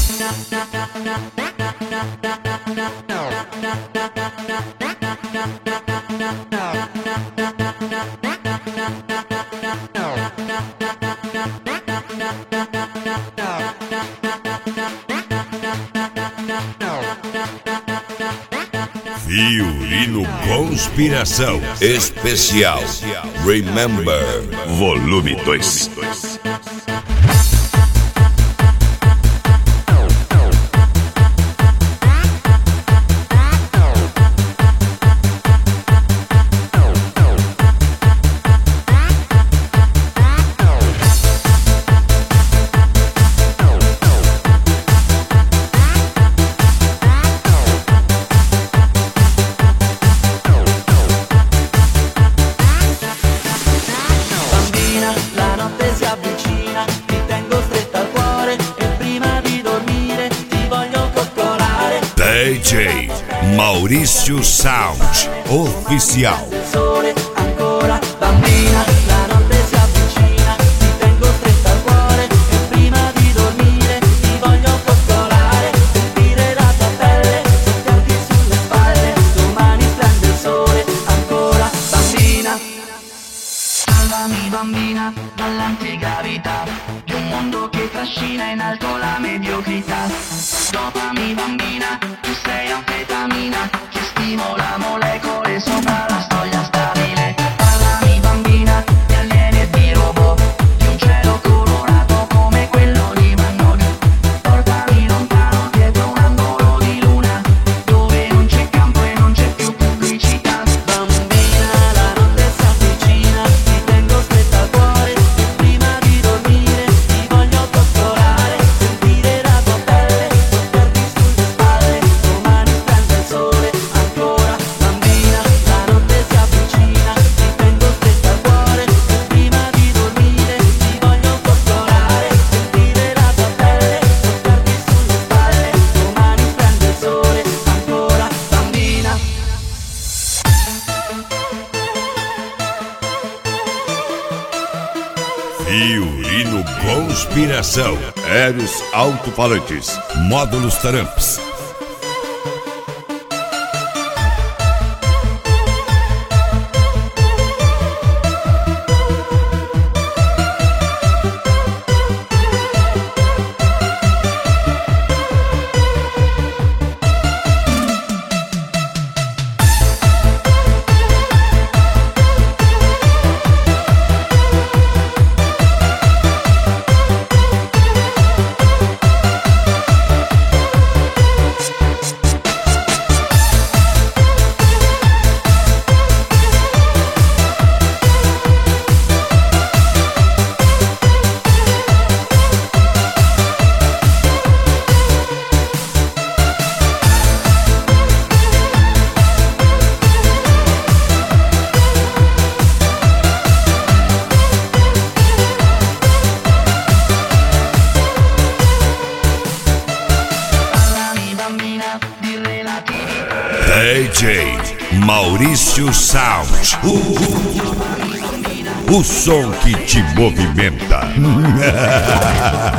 Violino Conspiração Especial Remember Volume 2. DJ Maurício Sound Oficial. Sole ancora bambina, la notte si avvicina, ti tengo stretta al cuore e prima di dormire ti voglio coccolare, sentire la tua pelle, toccarti sulle spalle, domani splende il sole ancora bambina. Salvami bambina dall'antigravità, di un mondo che trascina in alto la mediocrità. Dopami bambina, tu sei anfetamina che stimola molecole sopra la soglia stabile. Parlami bambina di alieni e di robot, di un cielo colorato come quello di Van Gogh. Portami lontano dietro un angolo di luna, dove non c'è campo e non c'è più pubblicità. Bambina, la notte si avvicina, ti tengo stretta al cuore e prima di dormire ti voglio coccolare, sentire la tua pelle, toccarti sulle spalle, domani splende il sole ancora bambina. La notte si avvicina, ti tengo stretta al cuore e prima di dormire ti voglio coccolare, sentire la tua pelle, toccarti sulle spalle, domani splende il sole ancora bambina. Violino Conspiração. Aéreos alto-falantes. Módulos Taramps. Parlami bambina di relatività. DJ Maurício Sound. O som que te movimenta.